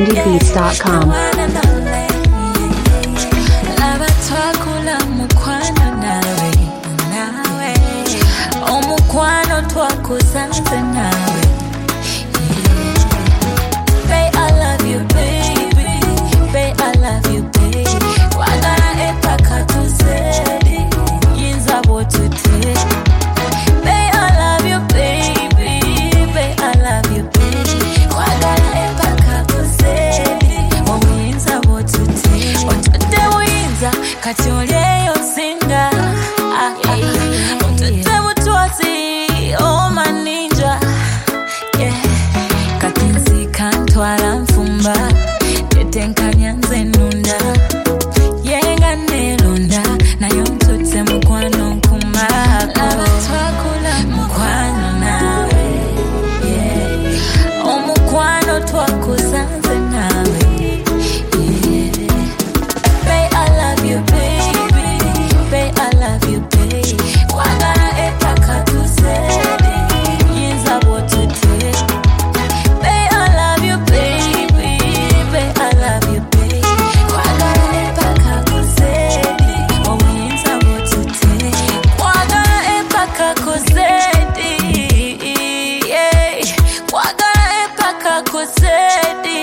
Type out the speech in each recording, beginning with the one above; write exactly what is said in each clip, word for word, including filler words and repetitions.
trendy beats dot com. Laba twakula mukwano nawe, nawe omukwano twakusanze nawe. Babe, I love you, baby. Babe, I love you, baby. Kwagala epaka tuzedi, yinza bwotute. Babe, I love you, baby. Babe, I love you, baby. Kwagala epaka tuzedi, yinza bwotute. Otute buyinza, kati olyeyo singa. Otute butwazi, oh my ninja. Yeah. Kati nzika ntwala nfumba, tetenkanya nze nunda. Yenga nelonda, nayo ntute mukwano nkumako. Laba twakula mukwano nawe, yeah. Omukwano twakusanze nawe, yeah. Babe, I love you, baby. Babe, I love you, baby. Kwagala epaka tuzedi, yinza bwotute. Babe, I love you, baby. Babe, I love you, baby. Kwagala epaka tuzedi, yinza bwotute. Kwagala epaka tuzedi, yeah. Kwagala epaka tuzedi.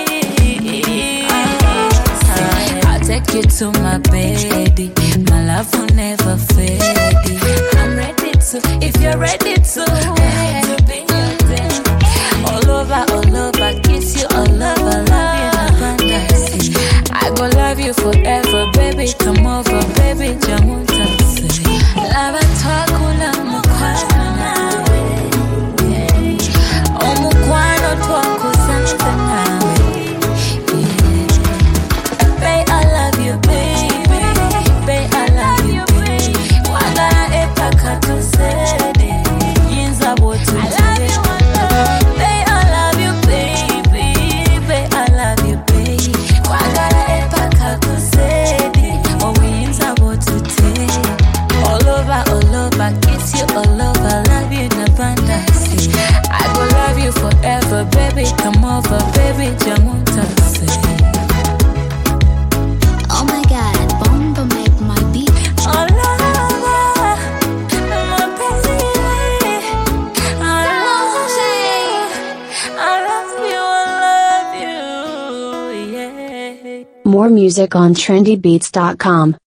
I'll take you to my bed. My love will never fade. I'm ready to, if you're ready to, to be your daddy. All over, all over, kiss you all over, love you in abundance. I go love you forever, baby. Come over, baby, jamuta say. Laba twakula mukwano nawe, yeah. Omukwano twakusanze nawe, yeah. Babe, I love you, baby. Babe, I love you, baby. Kwagala epaka tuzedi, yinza bwotute. Babe, I love you, baby. Babe, I love you, baby. Kwagala epaka tuzedi, yinza bwotute. All over, all over, kiss you all over, love you in abundance. I go love you forever, baby. Come over, baby, jamuta say. Oh my god, Bomba make my beat. Oh, lover, my baby. I love you. I love you, I love you, yeah. More music on trendy beats dot com.